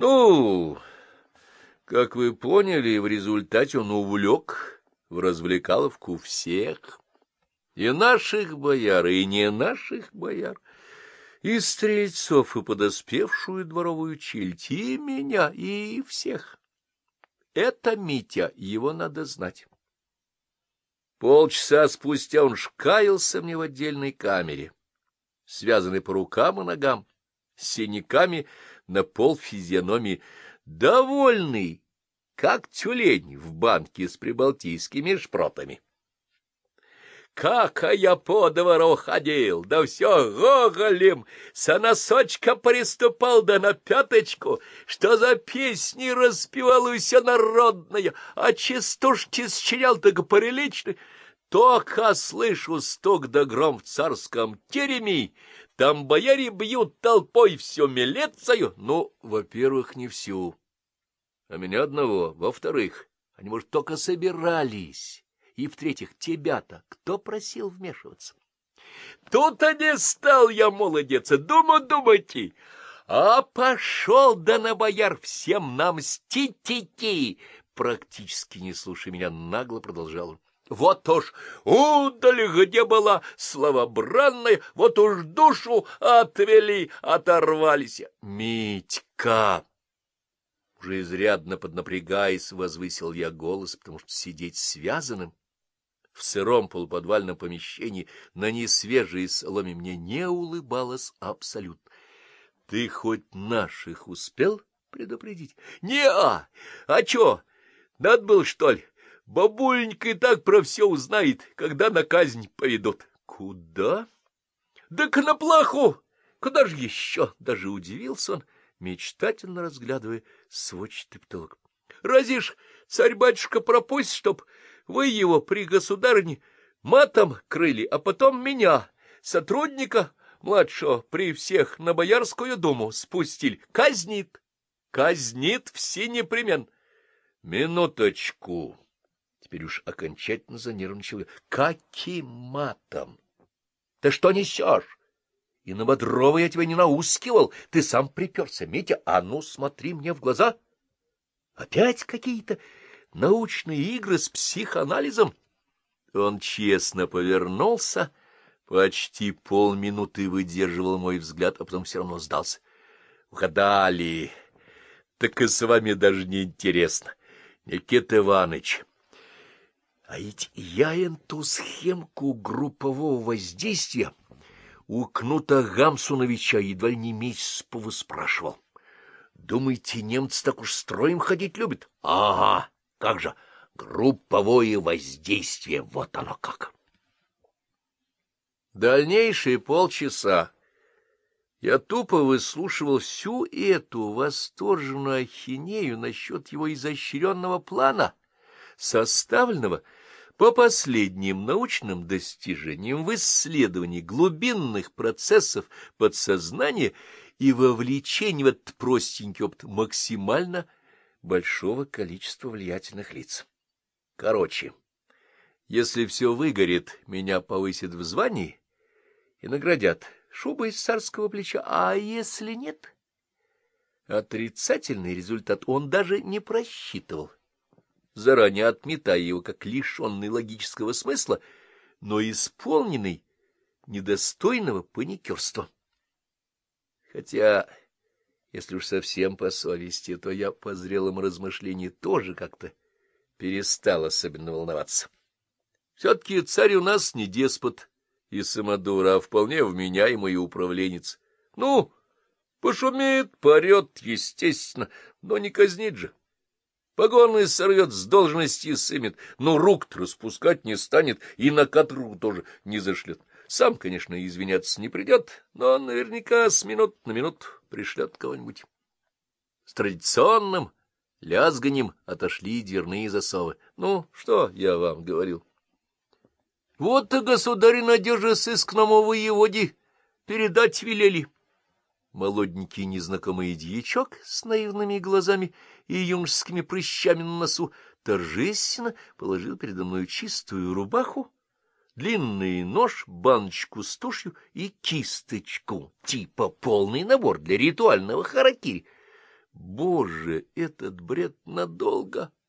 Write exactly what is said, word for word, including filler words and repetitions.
Ну, как вы поняли, в результате он увлек в развлекаловку всех, и наших бояр, и не наших бояр, и стрельцов, и подоспевшую дворовую чельть, и меня, и всех. Это Митя, его надо знать. Полчаса спустя он шкаялся мне в отдельной камере, связанный по рукам и ногам, с синяками на полфизиономии, довольный, как тюлень в банке с прибалтийскими шпротами. Как а я по двору ходил, да все гоголем, со носочка приступал, да на пяточку, что за песни распевал все народные, а частушки сочинял так прилично. Только слышу стук да гром в царском тереме, там бояре бьют толпой всю милицию. Ну, во-первых, не всю, а меня одного. Во-вторых, они, может, только собирались. И, в-третьих, тебя-то кто просил вмешиваться? Тут-то не стал я молодец, думаю, думайте, а пошел да на бояр всем нам мстить. Практически не слушая меня, нагло продолжал он. Вот уж удаль, где была слава бранная, вот уж душу отвели, оторвались. Митька! Уже изрядно поднапрягаясь, возвысил я голос, потому что сидеть связанным в сыром полуподвальном помещении на несвежей соломе мне не улыбалось абсолютно. Ты хоть наших успел предупредить? Не-а! А чё, надо было, что ли? Бабуленька и так про все узнает, когда на казнь поведут. Куда? Да к на плаху! Куда же еще? Даже удивился он, мечтательно разглядывая сводчатый потолок. Разве ж царь-батюшка пропустит, чтоб вы его при государине матом крыли, а потом меня, сотрудника младшего, при всех на Боярскую думу спустили? Казнит, казнит все непременно. Минуточку. Теперь уж окончательно занервничал я. Каким матом? Ты что несешь? И на Бодрова я тебя не наускивал, ты сам приперся, Митя, а ну смотри мне в глаза. Опять какие-то научные игры с психоанализом? Он честно повернулся, почти полминуты выдерживал мой взгляд, а потом все равно сдался. Угадали, так и с вами даже не интересно, Никита Иванович. А ведь я эту схемку группового воздействия у Кнута Гамсуновича едва ли не месяц повыспрашивал. Думаете, немцы так уж строем ходить любят? Ага, как же, групповое воздействие, вот оно как. Дальнейшие полчаса я тупо выслушивал всю эту восторженную ахинею насчет его изощренного плана, составленного по последним научным достижениям в исследовании глубинных процессов подсознания и вовлечении в этот простенький опыт максимально большого количества влиятельных лиц. Короче, если все выгорит, меня повысят в звании и наградят шубой из царского плеча, а если нет? Отрицательный результат он даже не просчитывал, заранее отметая его как лишенный логического смысла, но исполненный недостойного паникерства. Хотя, если уж совсем по совести, то я по зрелым размышлениям тоже как-то перестал особенно волноваться. Все-таки царь у нас не деспот и самодур, а вполне вменяемый управленец. Ну, пошумит, поорет, естественно, но не казнит же. Погоны сорвет, с должности сымет, но рук-то распускать не станет и на каторгу тоже не зашлет. Сам, конечно, извиняться не придет, но наверняка с минут на минуту пришлет кого-нибудь. С традиционным лязганьем отошли дверные засовы. Ну, что я вам говорил? Вот и государь надежи сыскному воеводе передать велели. Молоденький незнакомый дьячок с наивными глазами и юношескими прыщами на носу торжественно положил передо мной чистую рубаху, длинный нож, баночку с тушью и кисточку, типа полный набор для ритуального харакири. Боже, этот бред надолго!